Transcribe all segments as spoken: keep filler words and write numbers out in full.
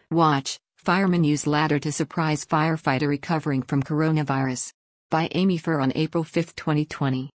Watch, fireman use ladder to surprise firefighter recovering from coronavirus. By Amy Furr on April fifth, twenty twenty.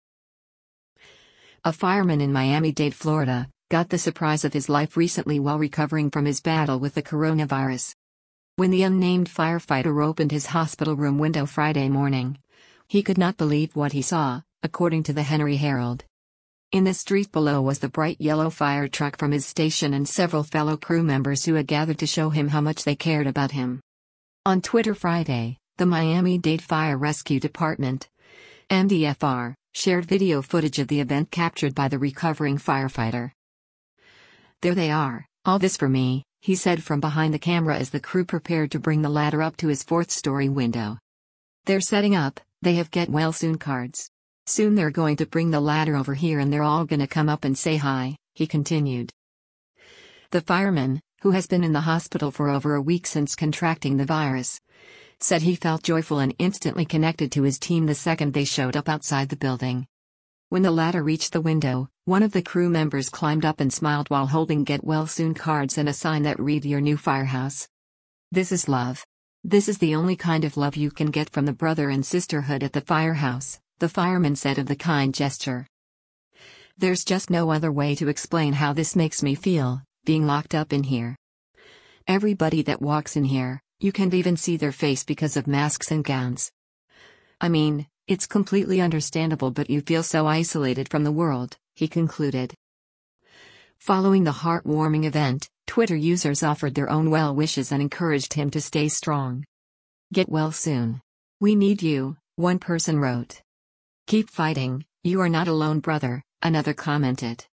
A fireman in Miami-Dade, Florida, got the surprise of his life recently while recovering from his battle with the coronavirus. When the unnamed firefighter opened his hospital room window Friday morning, he could not believe what he saw, according to the Henry Herald. In the street below was the bright yellow fire truck from his station and several fellow crew members who had gathered to show him how much they cared about him. On Twitter Friday, the Miami-Dade Fire Rescue Department, M D F R, shared video footage of the event captured by the recovering firefighter. "There they are, all this for me," he said from behind the camera as the crew prepared to bring the ladder up to his fourth-story window. "They're setting up, they have get well soon cards. Soon they're going to bring the ladder over here and they're all gonna come up and say hi," he continued. The fireman, who has been in the hospital for over a week since contracting the virus, said he felt joyful and instantly connected to his team the second they showed up outside the building. When the ladder reached the window, one of the crew members climbed up and smiled while holding "Get Well Soon" cards and a sign that read "Your New Firehouse." "This is love. This is the only kind of love you can get from the brother and sisterhood at the firehouse," the fireman said of the kind gesture. "There's just no other way to explain how this makes me feel, being locked up in here. Everybody that walks in here, you can't even see their face because of masks and gowns. I mean, it's completely understandable, but you feel so isolated from the world," he concluded. Following the heartwarming event, Twitter users offered their own well wishes and encouraged him to stay strong. "Get well soon. We need you," one person wrote. "Keep fighting, you are not alone, brother," another commented.